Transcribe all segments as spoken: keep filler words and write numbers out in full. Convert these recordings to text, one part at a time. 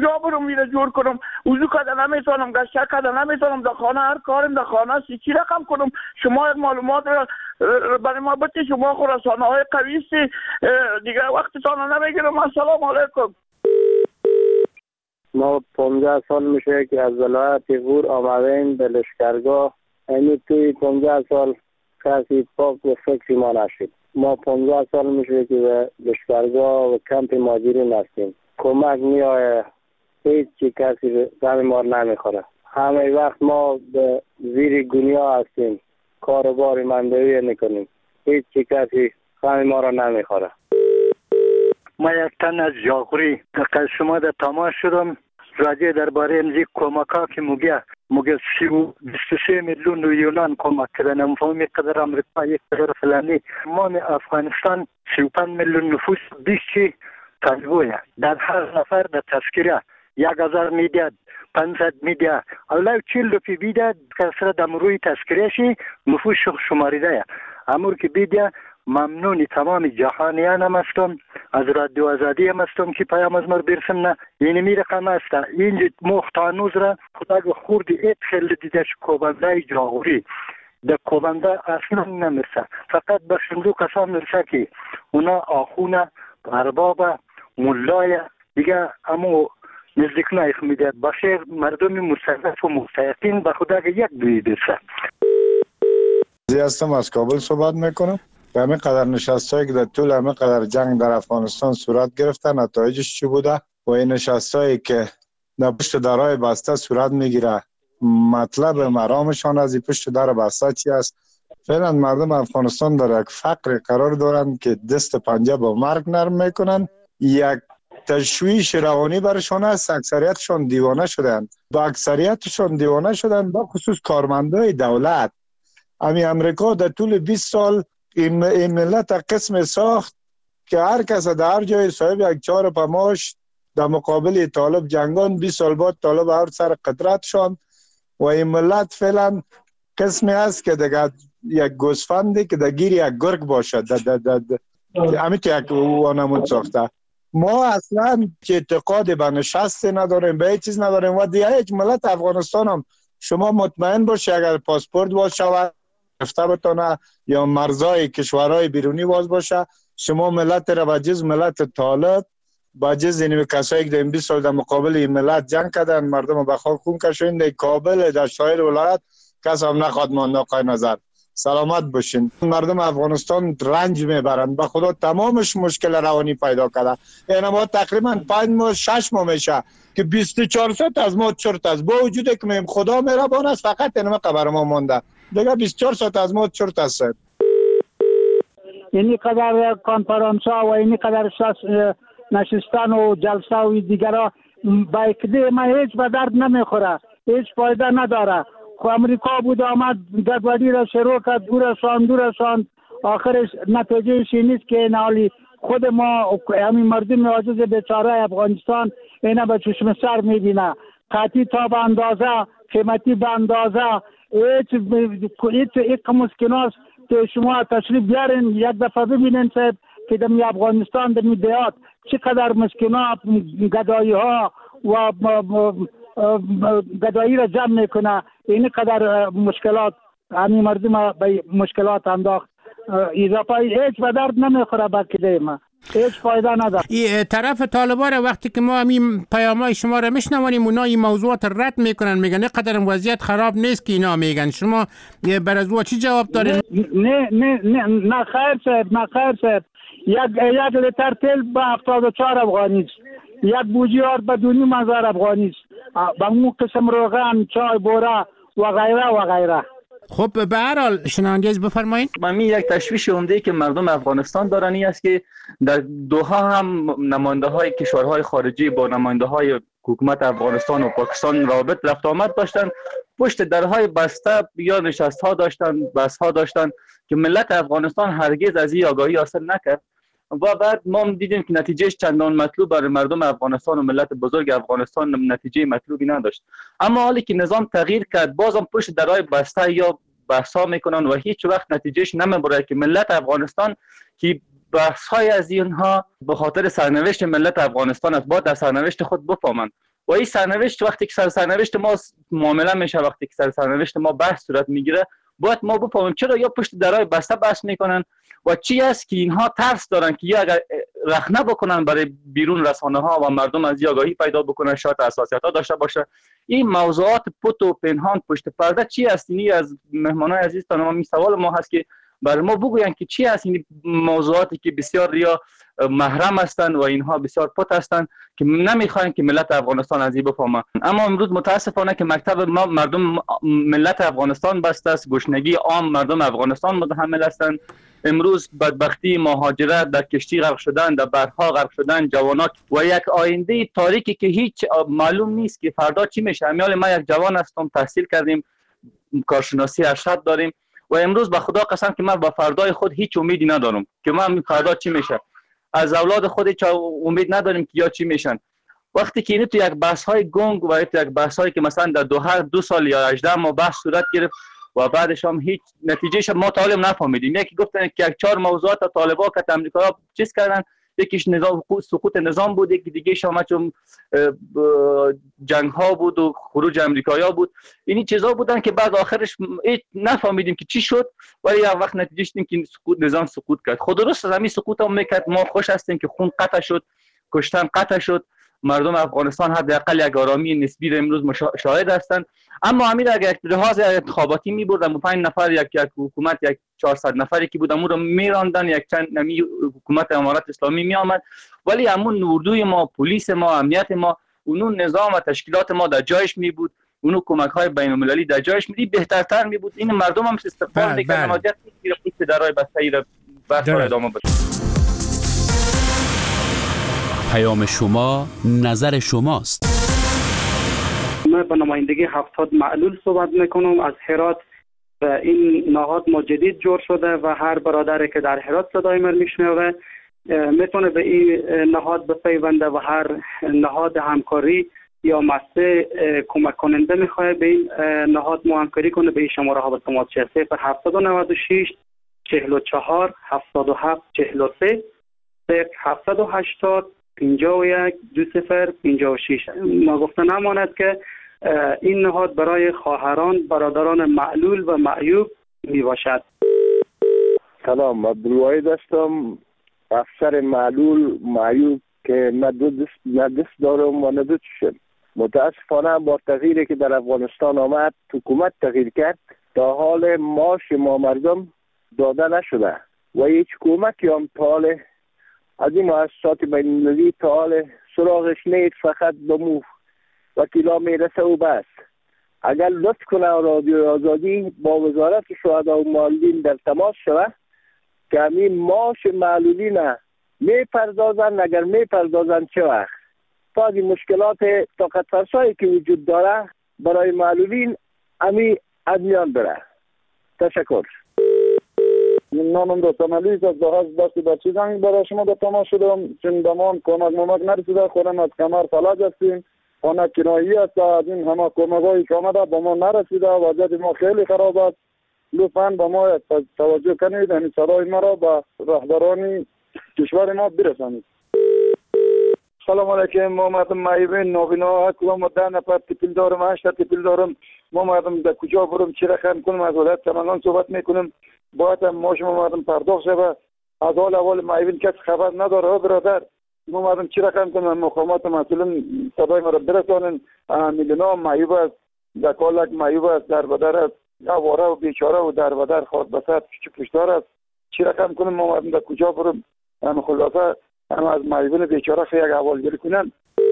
کجا برم میره جور کنم؟ وضو کردن نمیتونم، گشت کردن نمیتونم، در خانه هر کارم در خانه است چی رقم کنم؟ شما یک معلومات برای ما بده، شما خود رسانه های قوی است دیگه، وقتتان نمیگیرم. السلام علیکم. ما پانزده سال میشه که از ولایت غور آمدیم به لشکرگاه. یعنی توی پانزده سال کسی پاک و فکری ما نشد. ما پانزده سال میشه که به لشکرگاه و کمپ مهاجرین هستیم. کمک میآید، هیچ چی کسی غم ما نمیخوره. همه وقت ما به زیر دنیا هستیم، کاروبار مندوی نکنیم، هیچ چی کسی غم ما را نمیخوره. ما یک تن از جاغوری که شما در تماس شدم راجع درباره امزی کمک ها که موگه موگه سی و بیست و سه میلیون یونان کمک کردن، نمیفهمی قدر امریکا یک قدر فلانی. ما افغانستان سی و پنج میلیون نفوس بیست تنبویه، در هر نفر در تذکره یک هزار میداد، پانصد میداد، اولا چیل روپی بیداد کسر دم روی تذکرهشی نفوس شماریده. امور که بیده ممنونی تمام جهانیان هم هستم، از رادیو آزادی هم هستم که پیام از مر برسم. نه یعنی می رقم هسته اینجا مختانوز را خدا خوردی ایت خیلی دیدش کوبنده جاغوری در کوبنده اصلا نمیرسه، فقط به شندو کسان میرسه که اونا آخونه ارباب ملای دیگه امو نزدیک نایخ میدهد باشه. مردم مستضعف و مستحقین به خدا یک دوی برسه. زی هستم از کابل صحبت میکنم. به همین قدر نشستایی که در طول همین قدر جنگ در افغانستان صورت گرفته نتایجش چی بوده و این نشستایی که در پشت درهای بسته صورت میگیره، مطلب مرامشان از این پشت در بسته چی است؟ فعلا مردم افغانستان در یک فقر قرار دارند که دست پنجه با مرگ نرم میکنن. یک تشویش روانی برشان است. اکثریتشان دیوانه شدند، با اکثریتشان دیوانه شدند، با خصوص کارمندای دولت. امی امریکا در طول بیست سال این, این ملت قسم ساخت که هر کس در هر جای صاحب یک چهار پماش در مقابل طالب جنگان. بیست سال بعد طالب هر سر قدرت شان و این ملت فعلا قسمی است که دیگه یک گوسفندی که در گیر یک گرگ باشد امیت یک وانمود ساخته. ما اصلا که اعتقاد به نشست نداریم، به هیچ چیز نداریم و دیگه هیچ ملت افغانستان هم شما مطمئن باشه اگر پاسپورت باز شود گرفته بتانه یا مرزای کشورهای بیرونی باز باشه، شما ملت را به جز ملت طالب با جز این کسایی که در این بیست سال در مقابل این ملت جنگ کردن، مردم به خاک خون کشیدن، در کابل در شایر ولایت کس هم نخواد مانده. آقای نظر سلامت باشین. مردم افغانستان رنج میبرند، به خدا تمامش مشکل روانی پیدا کرده. یعنی ما تقریبا پنج ماه شش ماه میشه که بیست و چهار ساعت از ما چرت است، با وجودی که میم خدا مهربان است فقط اینما خبر ما مونده دیگه بیست و چهار ساعت از ما چرت است. اینی قدر کنفرانس ها و اینی قدر نشستن و جلسه و دیگرها با اکده ما هیچ به درد نمیخوره، هیچ فایده نداره. خو امریکا بود آمد گدوادی را شروع کرد، دور رسان دور رسان، آخرش نتیجهش نیست که نالی خود ما همین مردم عاجز بیچاره افغانستان اینا به چشم سر میبینه. قطعی تا به اندازه، قیمتی به اندازه، هیچ هیچ مسکناست که شما تشریف بیارین یک دفعه ببینین صاحب که در افغانستان در دیات چقدر مسکنا گدایی ها و گدایی را جمع میکنه. این قدر مشکلات همین مردم به مشکلات انداخت. اضافه هیچ به درد نمیخوره با کده ما، هیچ فایده نداره. این طرف طالبان وقتی که ما همین پیامای شما را میشنوانیم اونا این موضوعات رد میکنن، میگن قدر وضعیت خراب نیست که اینا میگن. شما بر از او چی جواب دارین؟ نه نه نه نه خیر صاحب، نه خیر صاحب. یک یک لیتر تیل به هفتاد و چهار افغانی است، یک بوجی آرد به دو نیم هزار افغانی است، به اون قسم روغن، چای، بوره و غیره و غیره. خب به هر حال شنوندگان بفرمایید. من یک تشویش عمده که مردم افغانستان دارن این است که در دوحه هم نماینده های کشورهای خارجی با نماینده های حکومت افغانستان و پاکستان رابط رفت آمد داشتن، پشت درهای بسته یا نشست ها داشتن، بحث ها داشتن که ملت افغانستان هرگز از این آگاهی حاصل نکرد و بعد ما دیدیم که نتیجهش چندان مطلوب برای مردم افغانستان و ملت بزرگ افغانستان نتیجه مطلوبی نداشت. اما حالی که نظام تغییر کرد بازم پشت درهای بسته یا بحثا میکنن و هیچ وقت نتیجهش نمیبره که ملت افغانستان که بحث های از اینها به خاطر سرنوشت ملت افغانستان است، باید در سرنوشت خود بفهمند و این سرنوشت وقتی که سر سرنوشت ما معامله میشه، وقتی که سر سرنوشت ما بحث صورت میگیره، باید ما بفهمیم چرا یا پشت درای بسته بحث میکنن و چی است که اینها ترس دارن که یا اگر رخنه بکنن برای بیرون رسانه ها و مردم از آگاهی پیدا بکنن، شاید حساسیت ها داشته باشه. این موضوعات پت و پنهان پشت پرده چی است؟ اینی از مهمانای عزیز تا ما سوال ما هست که برای ما بگوین که چی است این موضوعاتی که بسیار ریا محرم هستند و اینها بسیار پت هستند که نمیخواین که ملت افغانستان از این بفهمه. اما امروز متاسفانه که مکتب ما مردم ملت افغانستان بسته است، گشنگی عام مردم افغانستان متحمل هستند. امروز بدبختی، مهاجرت، در کشتی غرق شدن، در بحرها غرق شدن جوانات و یک آینده تاریکی که هیچ معلوم نیست که فردا چی میشه. امیال ما یک جوان هستم، تحصیل کردیم، کارشناسی ارشد داریم و امروز به خدا قسم که من با فردای خود هیچ امیدی ندارم که من فردا چی میشه. از اولاد خود هیچ امید نداریم که یا چی میشن. وقتی که این تو یک بحث های گنگ و تو یک بحث هایی که مثلا در دو هر دو سال یا هجده ماه بحث صورت گرفت و بعدش هم هیچ نتیجهش ما طالب نفهمیدیم. یکی گفتن که یک چهار موضوعات طالبا که امریکا چیز کردن، یکیش نظام سقوط نظام بود، یکی دیگه شما چون جنگ ها بود و خروج امریکایا بود. اینی چیزا بودن که بعد آخرش نفهمیدیم که چی شد، ولی یک وقت نتیجهش این که سقوط نظام سقوط کرد. خود درست از همین سقوط هم میکرد. ما خوش هستیم که خون قطع شد، کشتن قطع شد، مردم افغانستان حداقل یک آرامی نسبی را امروز شاهد هستند. اما امیر اگر یک لحاظ انتخاباتی می بردن پنج نفر یک یک حکومت یک چهارصد نفری که بود امور رو میراندن، یک چند نمی حکومت امارت اسلامی می آمد، ولی همون اردوی ما، پلیس ما، امنیت ما، اون نظام و تشکیلات ما در جایش می بود، اون کمک های بین المللی در جایش می بود، بهترتر می بود. این مردم هم استقبال میکردن. حاجت نیست که پشت درای بسته ای را بحث ادامه بده. پیام شما نظر شماست. من به نمایندگی هفتاد معلول صحبت میکنم از هرات. این نهاد ما جدید جور شده و هر برادری که در هرات صدای من میشنوه میتونه به این نهاد بپیونده و هر نهاد همکاری یا مسئله کمک کننده میخواه به این نهاد ما همکاری کنه. به این شماره ها به تماس شه صفر هفتصد و نود و شش چهل و چهار هفتاد و هفت چهل و سه صفر هفتصد و هشتاد پنجاه و یک دو صفر پنجاه و شش. نگفته نماند که این نهاد برای خواهران برادران معلول و معیوب می باشد. سلام، عبدالواحد هستم، افسر معلول معیوب که نه دست نه دست دارم و نه دو چشم. متاسفانه با تغییری که در افغانستان آمد، حکومت تغییر کرد، تا حال معاش ما مردم داده نشده و هیچ کمکی هم تا حال از این مؤسسات بین المللی تا حال سراغش نیست. فقط به مو وکیلا میرسه و بس. اگر لطف کنه رادیو آزادی با وزارت شهدا و معلولین در تماس شود که همین معاش معلولین میپردازن، اگر میپردازن چه وقت تا این مشکلات طاقت فرسایی که وجود داره برای معلولین همین از میان بره. تشکر. نانم دوستان علیز از دهاز دستی بچی زنگ برای شما به تماس شدم، چون دمان کمک ممک نرسیده، خورم از کمر فلج هستیم، خانه کنایی است، از این همه کمک هایی که آمده با ما نرسیده، وضعیت ما خیلی خراب است. لطفاً با ما توجه کنید، همین صدای ما را به رهبران کشور ما برسانید. سلام علیکم. ما مردم معیوب نابینا هستم، ده نفر تیپیل دارم، هشت تیپیل دارم. ما مردم در کجا برم، چی رقم کنم، از ولایت سمنگان صحبت میکنم. باید هم ما شما مردم پرداخت شود. از حال اول معیوب کس خبر نداره. برادر ما مردم چی رقم کنم، مقامات مسئولین صدای ما را برسانن. میلیون معیوب است، در کالک معیوب است، در بدر است، آواره و بیچاره و در بدر خود بسات پشتار است. چی رقم کنم ما مردم در کجا برم؟ هم خلاصه هم از معیوبین بیچاره خیلی احوالگیری کنن.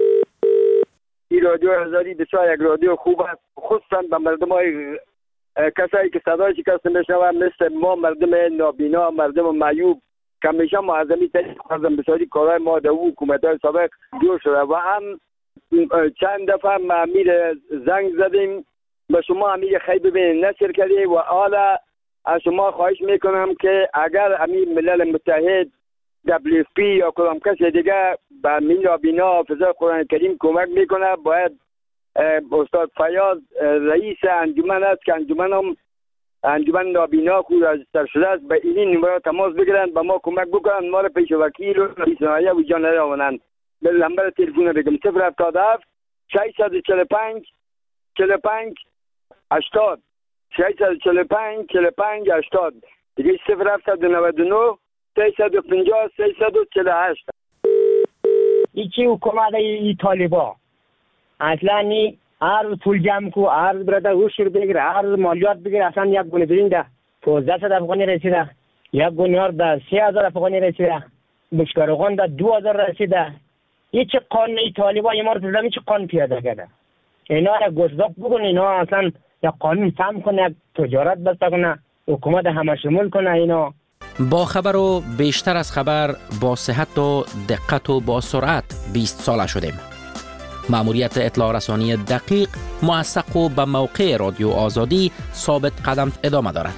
این رادیو آزادی بسیار یک رادیو خوب است، خصوصا به مردم های کسایی که صدای شکست میشنوند مثل ما مردم نابینا، مردم معیوب که همیشه معظمی طریق خواستم بسیاری کارهای ما در حکومت های سابق جور شده و هم چند دفعه امیر زنگ زدیم به شما امیر خیلی ببینید نشر کردی و حالا از شما خواهش میکنم که اگر امیر ملل متحد دبلیو پی یا کدام کسی دیگه به من نابینا فضای قرآن کریم کمک میکنه، باید استاد فیاض رئیس انجمن است که انجمن هم انجمن نابینا خود از سر شده است، به این نمره تماس بگیرن به ما کمک بکنن، ما را پیش وکیل و رئیس نهایه و جان را آونن. به نمبر تلفن بگم صفر هفتاد هفت ششصد و چهل و پنج چهل و پنج هشتاد ششصد و چهل و پنج چهل و پنج هشتاد دیگه صفر هفتصد و نود و نه سیصد و پنجاه سیصد و چهل و هشت. ایچی حکومت ای طالبا اصلا نی هر پول جمع کو هر برده روشر بگیره هر مالیات بگیره اصلا یک گونه برین ده پانزده صد افغانی رسیده یک گونه هر ده سه هزار افغانی رسیده بشکارغان ده دو هزار رسیده. هیچ قانون ای طالبا یه مارد زمین چه قانون پیاده کرده اینا یک گذداق بگن اینا اصلا یک قانون فهم کنه یک تجارت بسته کنه حکومت همه شمول کنه اینا. با خبر و بیشتر از خبر با صحت و دقت و با سرعت بیست ساله شدیم. مأموریت اطلاع رسانی دقیق، موثق و به موقع رادیو آزادی ثابت قدم ادامه دارد.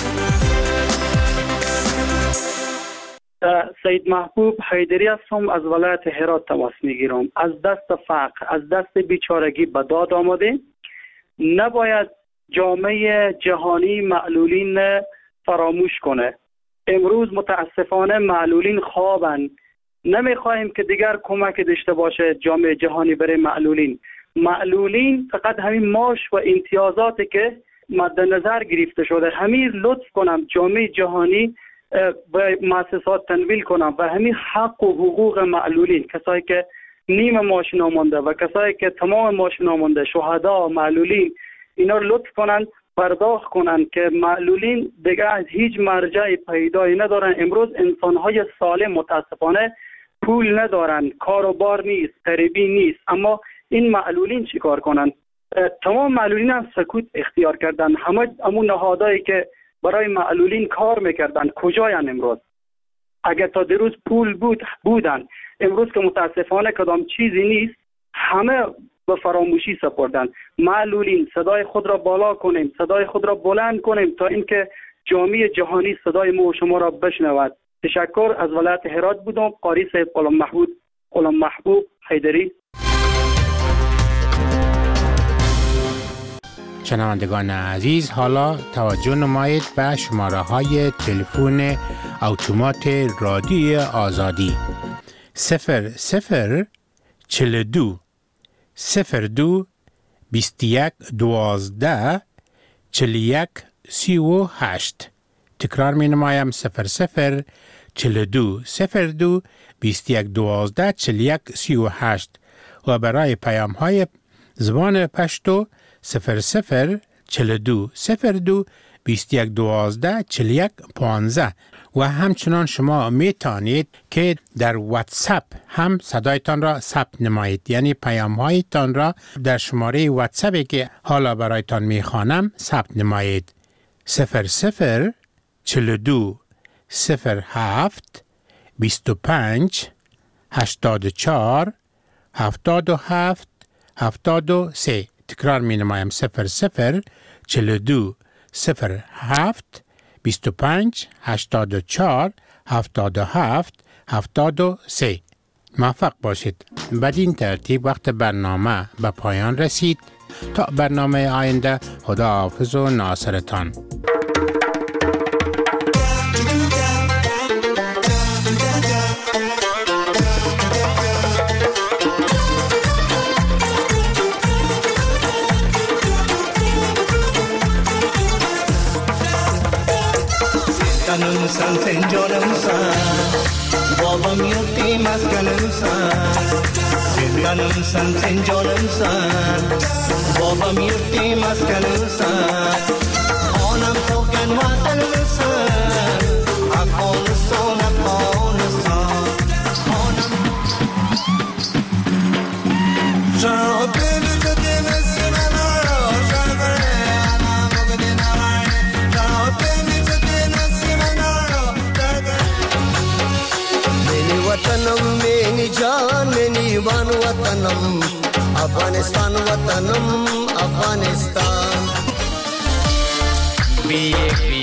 سید محبوب حیدری هستم، از ولایت هرات تماس میگیرم. از دست فقر، از دست بیچارگی به داد آمده. نباید جامعه جهانی معلولین فراموش کنه. امروز متاسفانه معلولین خوابن. نمیخواهیم که دیگر کمک داشته باشه جامعه جهانی برای معلولین. معلولین فقط همین معاش و امتیازاتی که مد نظر گرفته شده همین لطف کنم جامعه جهانی به مؤسسات تنویل کنم و همین حق و حقوق معلولین، کسایی که نیم معاش نامونده و کسایی که تمام معاش نامونده، شهدا، معلولین، اینا لطف کنن پرداخت کنن که معلولین دیگه از هیچ مرجع پیدایی ندارن. امروز انسانهای سالم متاسفانه پول ندارن، کار و بار نیست، قریبی نیست، اما این معلولین چی کار کنن؟ تمام معلولین هم سکوت اختیار کردن. همه همون نهادهایی که برای معلولین کار میکردن کجاین امروز؟ اگر تا دیروز پول بود بودن، امروز که متاسفانه کدام چیزی نیست، همه به فراموشی سپردن. معلولین صدای خود را بالا کنیم، صدای خود را بلند کنیم تا اینکه جامعه جهانی صدای ما و شما را بشنود. تشکر. از ولایت هرات بودم، قاری سید غلام محمود غلام محبوب حیدری. شنوندگان عزیز، حالا توجه نمایید به شماره های تلفن اتومات رادیو آزادی صفر صفر چهل و دو صفر دو بیست و یک دوازده چهل و یک سی و هشت. تکرار می نمایم صفر صفر چهل و دو صفر دو بیست و یک دوازده چهل و یک سی و هشت و برای پیام های زبان پشتو صفر صفر چهل و دو صفر دو بیست و یک دوازده چهل و یک پانزده. و همچنان شما می توانید که در واتساپ هم صدایتان را ثبت نمایید، یعنی پیام هایتان را در شماره واتساپی که حالا برایتان می خوانم ثبت نمایید. صفر صفر چهل و دو صفر هفت بیست و پنج هشتاد و چهار هفتاد و هفت هفتاد و سه. تکرار می نمایم صفر صفر چهل و دو صفر هفت بیست و پنج هشتاد و چهار هفتاد و هفت هفتاد و سه. موفق باشید. بدین ترتیب وقت برنامه به پایان رسید. تا برنامه آینده، خدا حافظ و ناصرتان. Kanım sen sen canımsan, babam yurttimaz kanımsan. Sen kanım sen sen canımsan, babam yurttimaz kanımsan. Anam to'kkan vatanimsan, Afg'oniston Afg'oniston. Anam Shabini dediniz mana, shabini anam dedin alay, shabini वतनम मेरी जान मेरी बान वतनम अफगानिस्तान वतनम अफगानिस्तान